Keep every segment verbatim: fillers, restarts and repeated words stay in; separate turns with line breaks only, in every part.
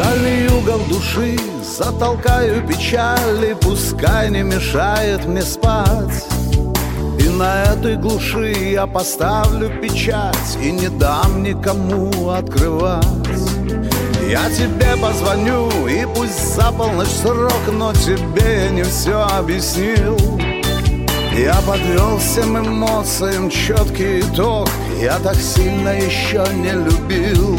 дальний угол души затолкаю печали, пускай не мешает мне спать. И на этой глуши я поставлю печать и не дам никому открывать. Я тебе позвоню, и пусть за полночь срок, но тебе я не все объяснил. Я подвел всем эмоциям четкий итог, я так сильно еще не любил.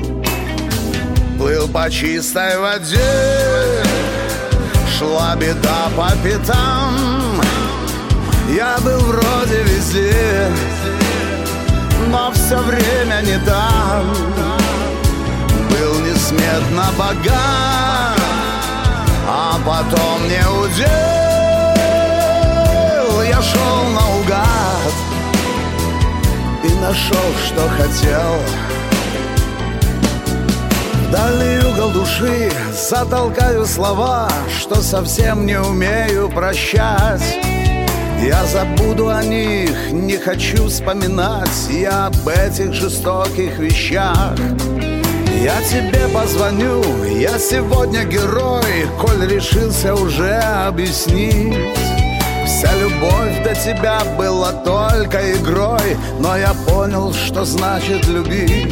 Плыл по чистой воде, шла беда по пятам. Я был вроде везде, но все время не там. Был несметно богат, а потом не удел. Я шел наугад и нашел, что хотел. В дальний угол души затолкаю слова, что совсем не умею прощать. Я забуду о них, не хочу вспоминать я об этих жестоких вещах. Я тебе позвоню, я сегодня герой, коль решился уже объяснить. Вся любовь до тебя была только игрой, но я понял, что значит любить.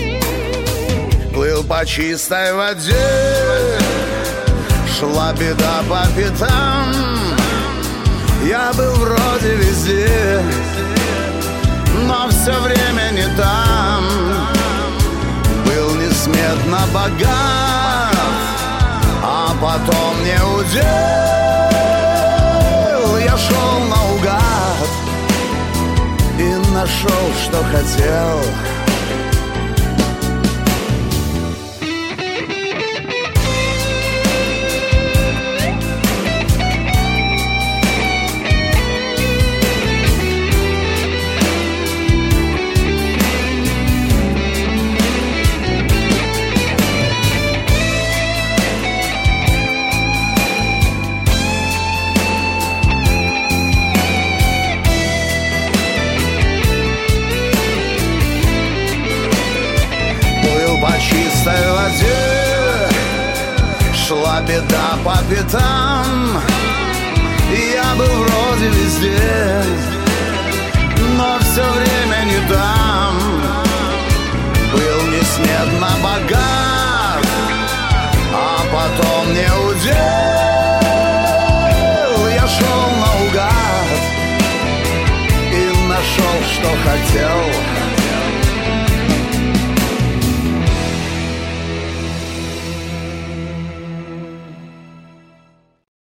Плыл по чистой воде, шла беда по пятам. Я был вроде везде, но все время не там. Был несметно богат, а потом не удел. Я шел наугад и нашел, что хотел. По чистой воде шла беда по пятам. Я был вроде везде, но все время не там. Был несметно богат, а потом не удел. Я шел наугад и нашел, что хотел.